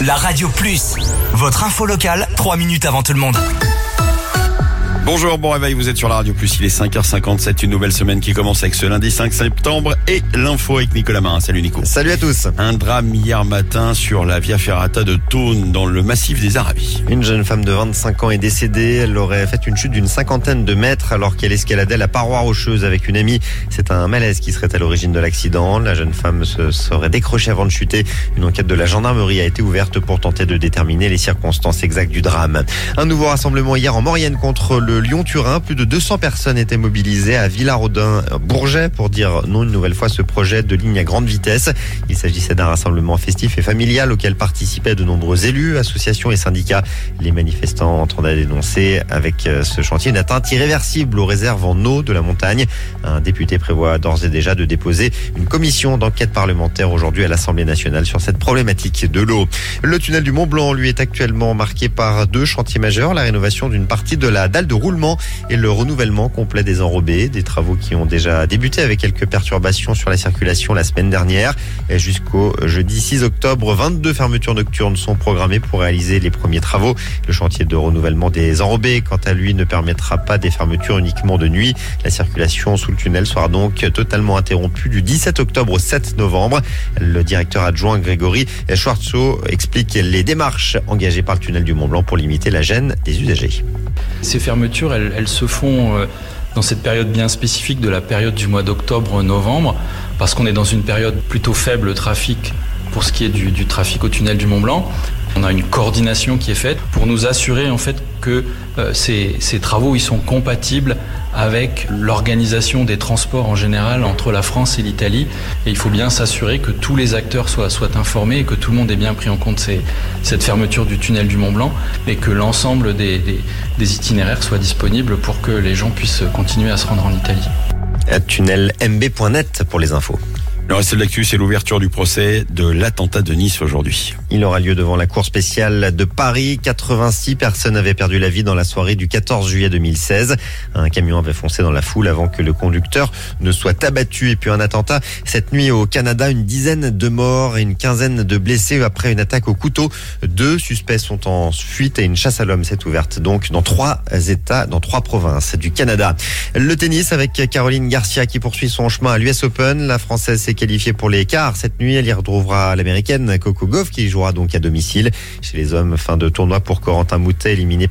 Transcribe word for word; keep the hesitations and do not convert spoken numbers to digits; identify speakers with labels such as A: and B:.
A: la Radio Plus. Votre info locale, trois minutes avant tout le monde.
B: Bonjour, bon réveil, vous êtes sur la Radio Plus, il est cinq heures cinquante-sept, une nouvelle semaine qui commence avec ce lundi cinq septembre et l'info avec Nicolas Marin. Salut Nico.
C: Salut à tous.
B: Un drame hier matin sur la Via Ferrata de Thônes dans le massif des Aravis.
C: Une jeune femme de vingt-cinq ans est décédée. Elle aurait fait une chute d'une cinquantaine de mètres alors qu'elle escaladait la paroi rocheuse avec une amie. C'est un malaise qui serait à l'origine de l'accident. La jeune femme se serait décrochée avant de chuter. Une enquête de la gendarmerie a été ouverte pour tenter de déterminer les circonstances exactes du drame. Un nouveau rassemblement hier en Maurienne contre le Lyon-Turin. Plus de deux cents personnes étaient mobilisées à Villarodin-Bourget pour dire non une nouvelle fois ce projet de ligne à grande vitesse. Il s'agissait d'un rassemblement festif et familial auquel participaient de nombreux élus, associations et syndicats. Les manifestants entendaient dénoncer avec ce chantier une atteinte irréversible aux réserves en eau de la montagne. Un député prévoit d'ores et déjà de déposer une commission d'enquête parlementaire aujourd'hui à l'Assemblée nationale sur cette problématique de l'eau. Le tunnel du Mont-Blanc, lui, est actuellement marqué par deux chantiers majeurs, la rénovation d'une partie de la dalle de roulement et le renouvellement complet des enrobés, des travaux qui ont déjà débuté avec quelques perturbations sur la circulation la semaine dernière. Et jusqu'au jeudi six octobre, vingt-deux fermetures nocturnes sont programmées pour réaliser les premiers travaux. Le chantier de renouvellement des enrobés, quant à lui, ne permettra pas des fermetures uniquement de nuit. La circulation sous le tunnel sera donc totalement interrompue du dix-sept octobre au sept novembre. Le directeur adjoint Grégory Schwartzo explique les démarches engagées par le tunnel du Mont-Blanc pour limiter la gêne des usagers.
D: Ces fermetures, elles, elles se font dans cette période bien spécifique de la période du mois d'octobre-novembre, parce qu'on est dans une période plutôt faible trafic pour ce qui est du, du trafic au tunnel du Mont-Blanc. On a une coordination qui est faite pour nous assurer en fait que euh, ces, ces travaux ils sont compatibles avec l'organisation des transports en général entre la France et l'Italie. Et il faut bien s'assurer que tous les acteurs soient, soient informés et que tout le monde ait bien pris en compte ces, cette fermeture du tunnel du Mont-Blanc et que l'ensemble des, des, des itinéraires soient disponibles pour que les gens puissent continuer à se rendre en Italie.
C: tunnel m b point net pour les infos.
B: Le reste de l'actu, c'est l'ouverture du procès de l'attentat de Nice aujourd'hui.
C: Il aura lieu devant la cour spéciale de Paris. quatre-vingt-six personnes avaient perdu la vie dans la soirée du quatorze juillet deux mille seize. Un camion avait foncé dans la foule avant que le conducteur ne soit abattu. Et puis un attentat cette nuit au Canada, une dizaine de morts et une quinzaine de blessés après une attaque au couteau. Deux suspects sont en fuite et une chasse à l'homme s'est ouverte donc dans trois États, dans trois provinces du Canada. Le tennis avec Caroline Garcia qui poursuit son chemin à l'U S Open. La Française s'est qualifiée pour les quarts. Cette nuit, elle y retrouvera l'américaine Coco Gauff qui jouera donc à domicile. Chez les hommes, fin de tournoi pour Corentin Moutet, éliminé